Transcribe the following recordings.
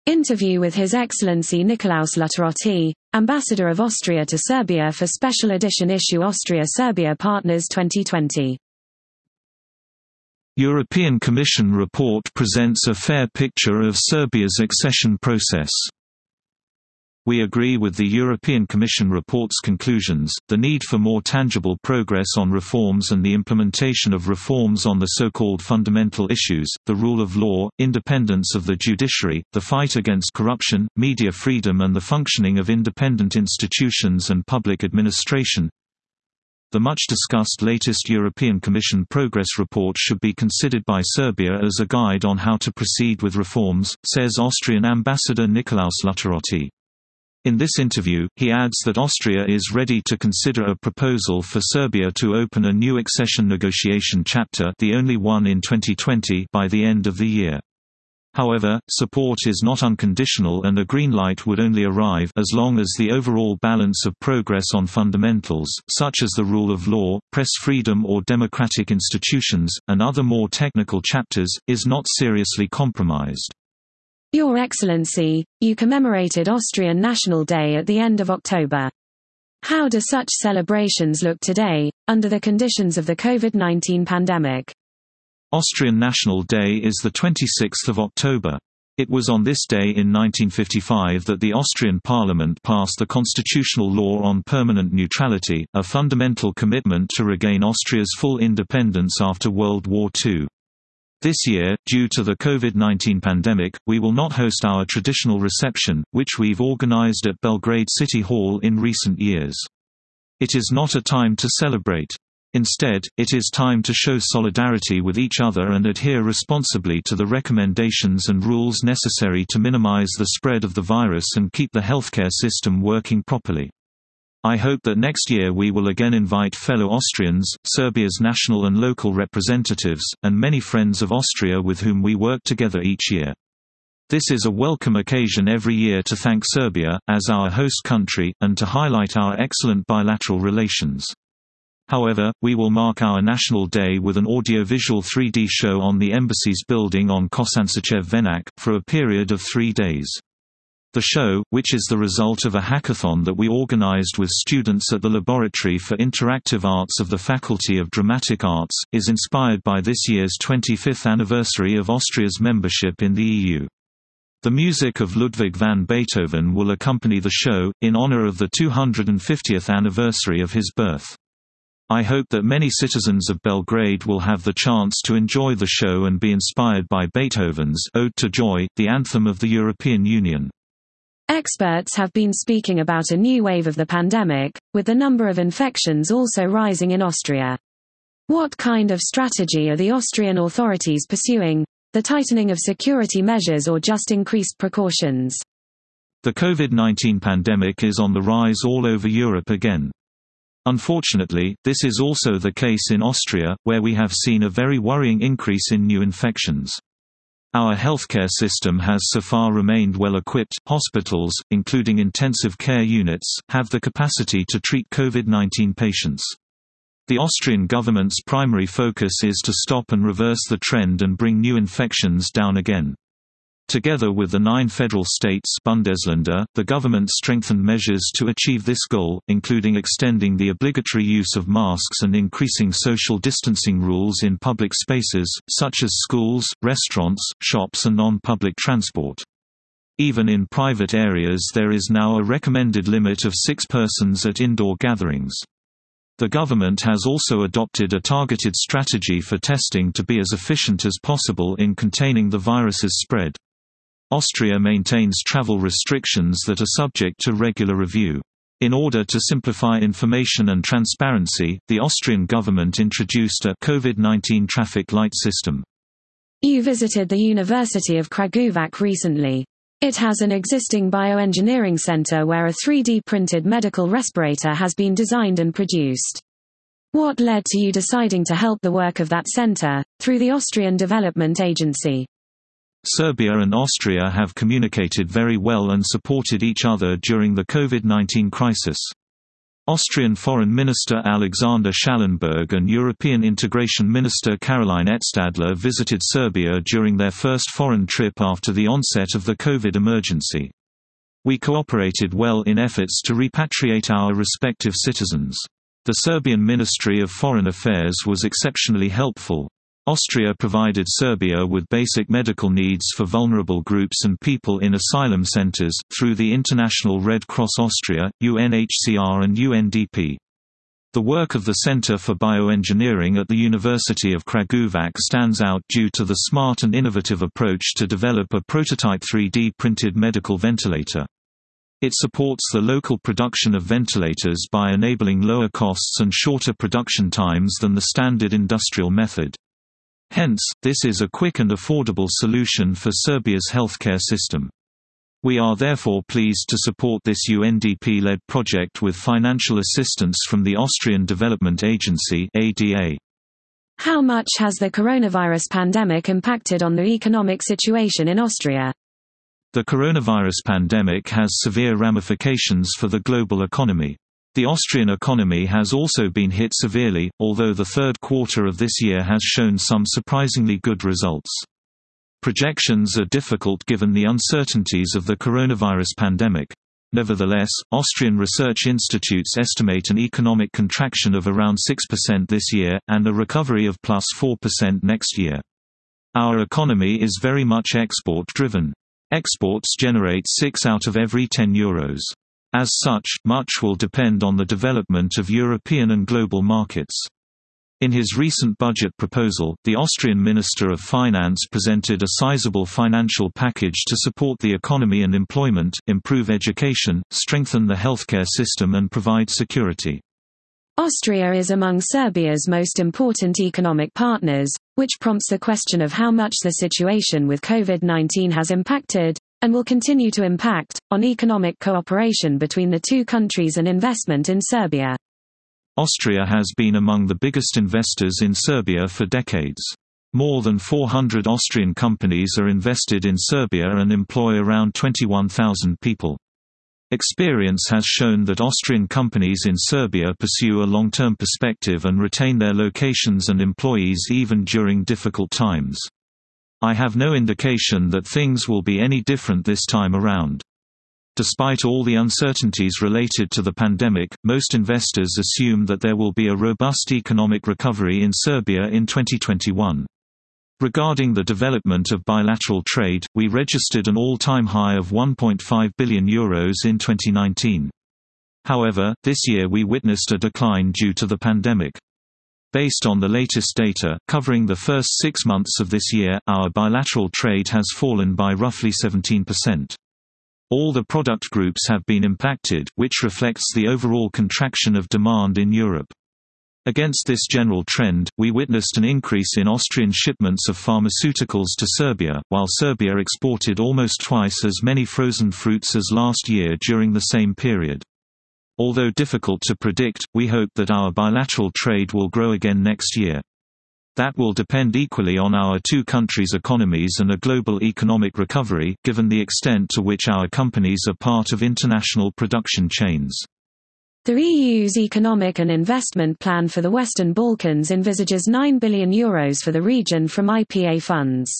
Interview with His Excellency Nicolaus Lutterotti, Ambassador of Austria to Serbia for Special Edition Issue Austria-Serbia Partners 2020. European Commission report presents a fair picture of Serbia's accession process. We agree with the European Commission report's conclusions, the need for more tangible progress on reforms and the implementation of reforms on the so-called fundamental issues, the rule of law, independence of the judiciary, the fight against corruption, media freedom and the functioning of independent institutions and public administration. The much-discussed latest European Commission progress report should be considered by Serbia as a guide on how to proceed with reforms, says Austrian Ambassador Nicolaus Lutterotti. In this interview, he adds that Austria is ready to consider a proposal for Serbia to open a new accession negotiation chapter, the only one in 2020, by the end of the year. However, support is not unconditional and a green light would only arrive as long as the overall balance of progress on fundamentals, such as the rule of law, press freedom or democratic institutions, and other more technical chapters, is not seriously compromised. Your Excellency, you commemorated Austrian National Day at the end of October. How do such celebrations look today, under the conditions of the COVID-19 pandemic? Austrian National Day is the 26th of October. It was on this day in 1955 that the Austrian Parliament passed the constitutional law on permanent neutrality, a fundamental commitment to regain Austria's full independence after World War II. This year, due to the COVID-19 pandemic, we will not host our traditional reception, which we've organized at Belgrade City Hall in recent years. It is not a time to celebrate. Instead, it is time to show solidarity with each other and adhere responsibly to the recommendations and rules necessary to minimize the spread of the virus and keep the healthcare system working properly. I hope that next year we will again invite fellow Austrians, Serbia's national and local representatives, and many friends of Austria with whom we work together each year. This is a welcome occasion every year to thank Serbia, as our host country, and to highlight our excellent bilateral relations. However, we will mark our National Day with an audiovisual 3D show on the Embassy's building on Kosančićev Venac, for a period of 3 days. The show, which is the result of a hackathon that we organized with students at the Laboratory for Interactive Arts of the Faculty of Dramatic Arts, is inspired by this year's 25th anniversary of Austria's membership in the EU. The music of Ludwig van Beethoven will accompany the show, in honor of the 250th anniversary of his birth. I hope that many citizens of Belgrade will have the chance to enjoy the show and be inspired by Beethoven's Ode to Joy, the anthem of the European Union. Experts have been speaking about a new wave of the pandemic, with the number of infections also rising in Austria. What kind of strategy are the Austrian authorities pursuing? The tightening of security measures or just increased precautions? The COVID-19 pandemic is on the rise all over Europe again. Unfortunately, this is also the case in Austria, where we have seen a very worrying increase in new infections. Our healthcare system has so far remained well equipped. Hospitals, including intensive care units, have the capacity to treat COVID-19 patients. The Austrian government's primary focus is to stop and reverse the trend and bring new infections down again. Together with the 9 federal states Bundesländer, the government strengthened measures to achieve this goal, including extending the obligatory use of masks and increasing social distancing rules in public spaces, such as schools, restaurants, shops and non-public transport. Even in private areas there is now a recommended limit of 6 persons at indoor gatherings. The government has also adopted a targeted strategy for testing to be as efficient as possible in containing the virus's spread. Austria maintains travel restrictions that are subject to regular review. In order to simplify information and transparency, the Austrian government introduced a COVID-19 traffic light system. You visited the University of Kragujevac recently. It has an existing bioengineering center where a 3D printed medical respirator has been designed and produced. What led to you deciding to help the work of that center, through the Austrian Development Agency? Serbia and Austria have communicated very well and supported each other during the COVID-19 crisis. Austrian Foreign Minister Alexander Schallenberg and European Integration Minister Caroline Edstadler visited Serbia during their first foreign trip after the onset of the COVID emergency. We cooperated well in efforts to repatriate our respective citizens. The Serbian Ministry of Foreign Affairs was exceptionally helpful. Austria provided Serbia with basic medical needs for vulnerable groups and people in asylum centers, through the International Red Cross Austria, UNHCR and UNDP. The work of the Center for Bioengineering at the University of Kragujevac stands out due to the smart and innovative approach to develop a prototype 3D printed medical ventilator. It supports the local production of ventilators by enabling lower costs and shorter production times than the standard industrial method. Hence, this is a quick and affordable solution for Serbia's healthcare system. We are therefore pleased to support this UNDP-led project with financial assistance from the Austrian Development Agency (ADA). How much has the coronavirus pandemic impacted on the economic situation in Austria? The coronavirus pandemic has severe ramifications for the global economy. The Austrian economy has also been hit severely, although the third quarter of this year has shown some surprisingly good results. Projections are difficult given the uncertainties of the coronavirus pandemic. Nevertheless, Austrian research institutes estimate an economic contraction of around 6% this year, and a recovery of plus 4% next year. Our economy is very much export-driven. Exports generate 6 out of every 10 euros. As such, much will depend on the development of European and global markets. In his recent budget proposal, the Austrian Minister of Finance presented a sizable financial package to support the economy and employment, improve education, strengthen the healthcare system and provide security. Austria is among Serbia's most important economic partners, which prompts the question of how much the situation with COVID-19 has impacted, and will continue to impact, on economic cooperation between the two countries and investment in Serbia. Austria has been among the biggest investors in Serbia for decades. More than 400 Austrian companies are invested in Serbia and employ around 21,000 people. Experience has shown that Austrian companies in Serbia pursue a long-term perspective and retain their locations and employees even during difficult times. I have no indication that things will be any different this time around. Despite all the uncertainties related to the pandemic, most investors assume that there will be a robust economic recovery in Serbia in 2021. Regarding the development of bilateral trade, we registered an all-time high of €1.5 billion in 2019. However, this year we witnessed a decline due to the pandemic. Based on the latest data, covering the first 6 months of this year, our bilateral trade has fallen by roughly 17%. All the product groups have been impacted, which reflects the overall contraction of demand in Europe. Against this general trend, we witnessed an increase in Austrian shipments of pharmaceuticals to Serbia, while Serbia exported almost twice as many frozen fruits as last year during the same period. Although difficult to predict, we hope that our bilateral trade will grow again next year. That will depend equally on our two countries' economies and a global economic recovery, given the extent to which our companies are part of international production chains. The EU's economic and investment plan for the Western Balkans envisages €9 billion for the region from IPA funds.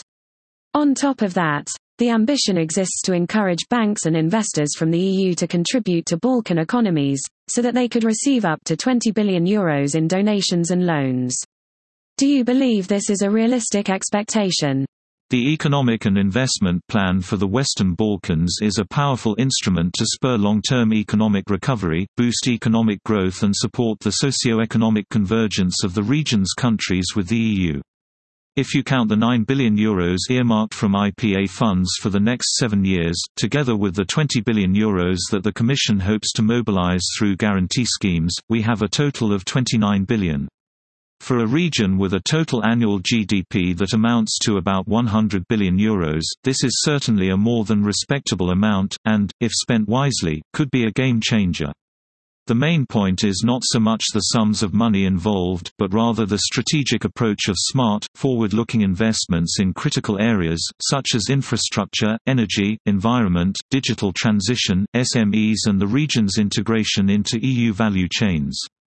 On top of that, the ambition exists to encourage banks and investors from the EU to contribute to Balkan economies, so that they could receive up to €20 billion in donations and loans. Do you believe this is a realistic expectation? The Economic and Investment Plan for the Western Balkans is a powerful instrument to spur long-term economic recovery, boost economic growth and support the socio-economic convergence of the region's countries with the EU. If you count the €9 billion earmarked from IPA funds for the next 7 years, together with the €20 billion that the Commission hopes to mobilize through guarantee schemes, we have a total of €29 billion. For a region with a total annual GDP that amounts to about €100 billion, this is certainly a more than respectable amount, and, if spent wisely, could be a game changer. The main point is not so much the sums of money involved, but rather the strategic approach of smart, forward-looking investments in critical areas, such as infrastructure, energy, environment, digital transition, SMEs and the region's integration into EU value chains.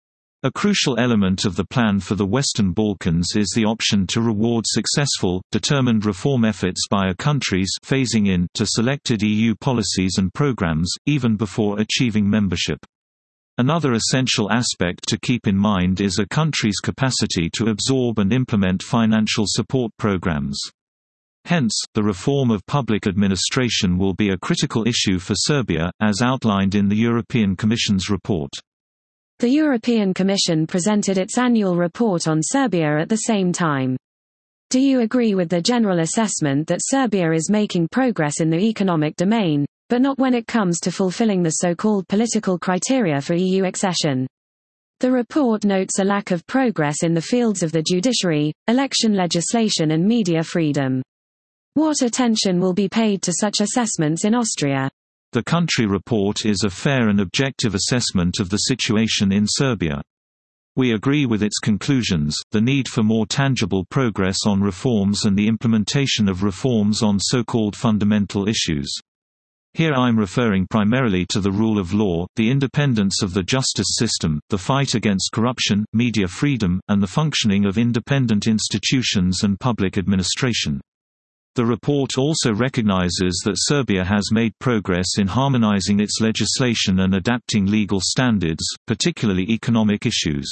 A crucial element of the plan for the Western Balkans is the option to reward successful, determined reform efforts by a countries phasing in to selected EU policies and programs, even before achieving membership. Another essential aspect to keep in mind is a country's capacity to absorb and implement financial support programs. Hence, the reform of public administration will be a critical issue for Serbia, as outlined in the European Commission's report. The European Commission presented its annual report on Serbia at the same time. Do you agree with the general assessment that Serbia is making progress in the economic domain, but not when it comes to fulfilling the so-called political criteria for EU accession? The report notes a lack of progress in the fields of the judiciary, election legislation and media freedom. What attention will be paid to such assessments in Austria? The country report is a fair and objective assessment of the situation in Serbia. We agree with its conclusions, the need for more tangible progress on reforms and the implementation of reforms on so-called fundamental issues. Here I'm referring primarily to the rule of law, the independence of the justice system, the fight against corruption, media freedom, and the functioning of independent institutions and public administration. The report also recognizes that Serbia has made progress in harmonizing its legislation and adapting legal standards, particularly economic issues.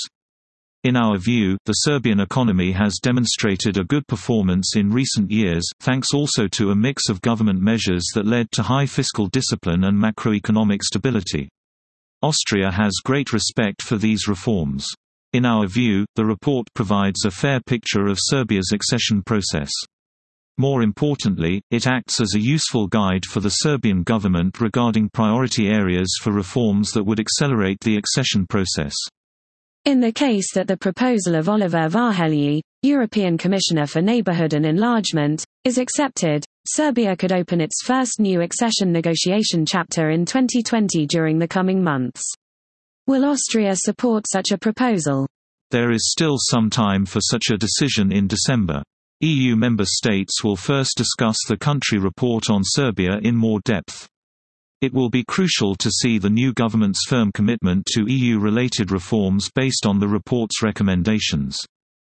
In our view, the Serbian economy has demonstrated a good performance in recent years, thanks also to a mix of government measures that led to high fiscal discipline and macroeconomic stability. Austria has great respect for these reforms. In our view, the report provides a fair picture of Serbia's accession process. More importantly, it acts as a useful guide for the Serbian government regarding priority areas for reforms that would accelerate the accession process. In the case that the proposal of Oliver Varhelyi, European Commissioner for Neighbourhood and Enlargement, is accepted, Serbia could open its first new accession negotiation chapter in 2020 during the coming months. Will Austria support such a proposal? There is still some time for such a decision in December. EU member states will first discuss the country report on Serbia in more depth. It will be crucial to see the new government's firm commitment to EU-related reforms based on the report's recommendations.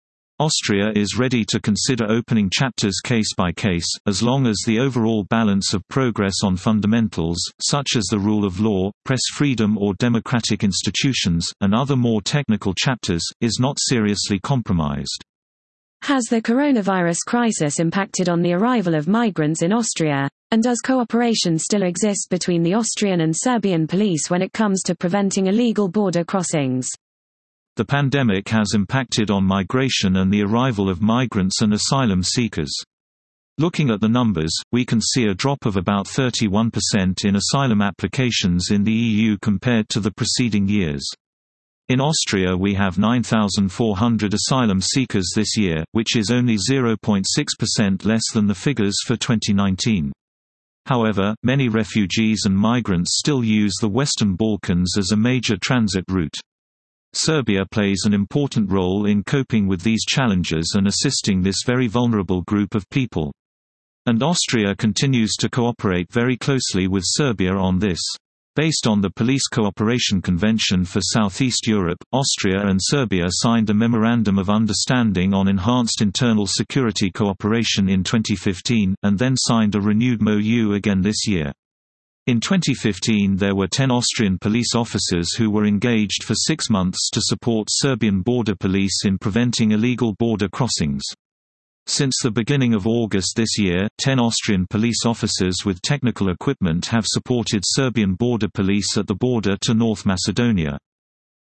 Austria is ready to consider opening chapters case by case, as long as the overall balance of progress on fundamentals, such as the rule of law, press freedom or democratic institutions, and other more technical chapters, is not seriously compromised. Has the coronavirus crisis impacted on the arrival of migrants in Austria, and does cooperation still exist between the Austrian and Serbian police when it comes to preventing illegal border crossings? The pandemic has impacted on migration and the arrival of migrants and asylum seekers. Looking at the numbers, we can see a drop of about 31% in asylum applications in the EU compared to the preceding years. In Austria we have 9,400 asylum seekers this year, which is only 0.6% less than the figures for 2019. However, many refugees and migrants still use the Western Balkans as a major transit route. Serbia plays an important role in coping with these challenges and assisting this very vulnerable group of people. And Austria continues to cooperate very closely with Serbia on this. Based on the Police Cooperation Convention for Southeast Europe, Austria and Serbia signed a Memorandum of Understanding on Enhanced Internal Security Cooperation in 2015, and then signed a renewed MoU again this year. In 2015 there were 10 Austrian police officers who were engaged for 6 months to support Serbian border police in preventing illegal border crossings. Since the beginning of August this year, 10 Austrian police officers with technical equipment have supported Serbian border police at the border to North Macedonia.